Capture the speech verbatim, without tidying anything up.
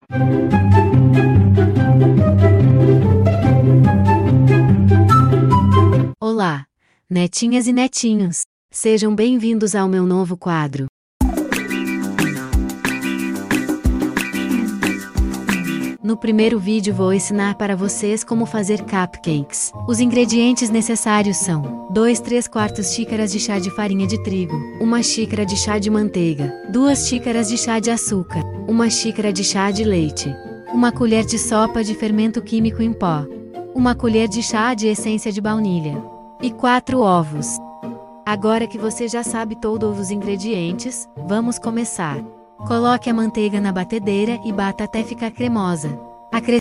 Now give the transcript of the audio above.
Olá, netinhas e netinhos! Sejam bem-vindos ao meu novo quadro. No primeiro vídeo vou ensinar para vocês como fazer cupcakes. Os ingredientes necessários são dois três quartos xícaras de chá de farinha de trigo, uma xícara de chá de manteiga, duas xícaras de chá de açúcar, uma xícara de chá de leite, uma colher de sopa de fermento químico em pó, uma colher de chá de essência de baunilha e quatro ovos. Agora que você já sabe todos os ingredientes, vamos começar. Coloque a manteiga na batedeira e bata até ficar cremosa. Acrescente